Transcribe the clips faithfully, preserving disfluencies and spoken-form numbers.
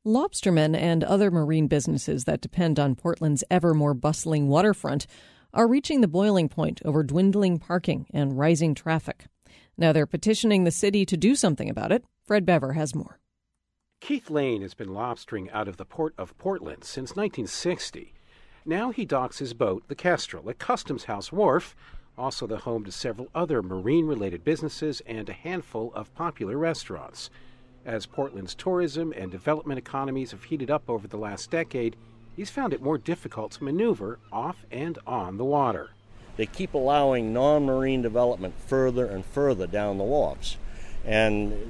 Lobstermen and other marine businesses that depend on Portland's ever more bustling waterfront are reaching the boiling point over dwindling parking and rising traffic. Now they're petitioning the city to do something about it. Fred Bever has more. Keith Lane has been lobstering out of the port of Portland since nineteen sixty. Now he docks his boat, the Kestrel, at Customs House Wharf, also the home to several other marine-related businesses and a handful of popular restaurants. As Portland's tourism and development economies have heated up over the last decade, he's found it more difficult to maneuver off and on the water. They keep allowing non-marine development further and further down the wharfs. And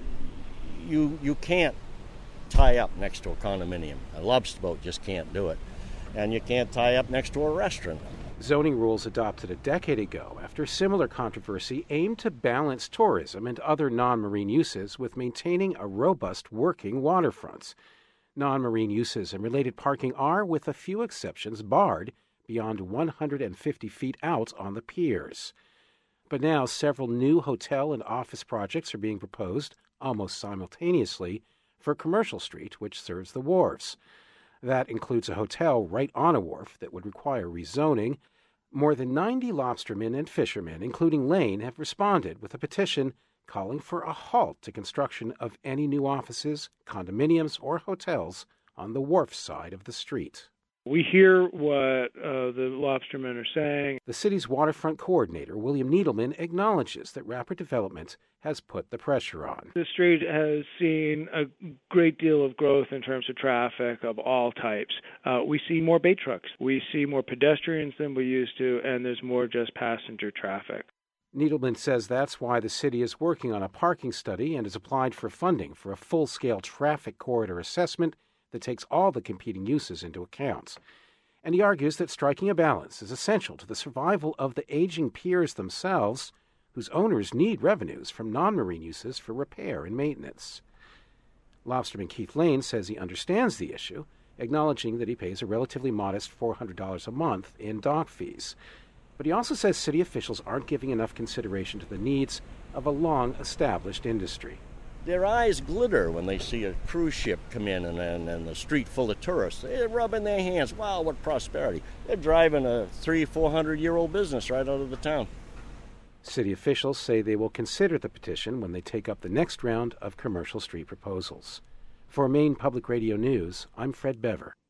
you you can't tie up next to a condominium. A lobster boat just can't do it. And you can't tie up next to a restaurant. Zoning rules adopted a decade ago after similar controversy aimed to balance tourism and other non-marine uses with maintaining a robust working waterfront. Non-marine uses and related parking are, with a few exceptions, barred beyond one hundred fifty feet out on the piers. But now several new hotel and office projects are being proposed almost simultaneously for Commercial Street, which serves the wharves. That includes a hotel right on a wharf that would require rezoning. More than ninety lobstermen and fishermen, including Lane, have responded with a petition calling for a halt to construction of any new offices, condominiums, or hotels on the wharf side of the street. We hear what uh, the lobstermen are saying. The city's waterfront coordinator, William Needleman, acknowledges that rapid development has put the pressure on. The street has seen a great deal of growth in terms of traffic of all types. Uh, we see more bait trucks. We see more pedestrians than we used to, and there's more just passenger traffic. Needleman says that's why the city is working on a parking study and has applied for funding for a full-scale traffic corridor assessment that takes all the competing uses into account. And he argues that striking a balance is essential to the survival of the aging piers themselves, whose owners need revenues from non-marine uses for repair and maintenance. Lobsterman Keith Lane says he understands the issue, acknowledging that he pays a relatively modest four hundred dollars a month in dock fees. But he also says city officials aren't giving enough consideration to the needs of a long-established industry. Their eyes glitter when they see a cruise ship come in and, and, and the street full of tourists. They're rubbing their hands. Wow, what prosperity. They're driving a three, four hundred year old business right out of the town. City officials say they will consider the petition when they take up the next round of Commercial Street proposals. For Maine Public Radio News, I'm Fred Bever.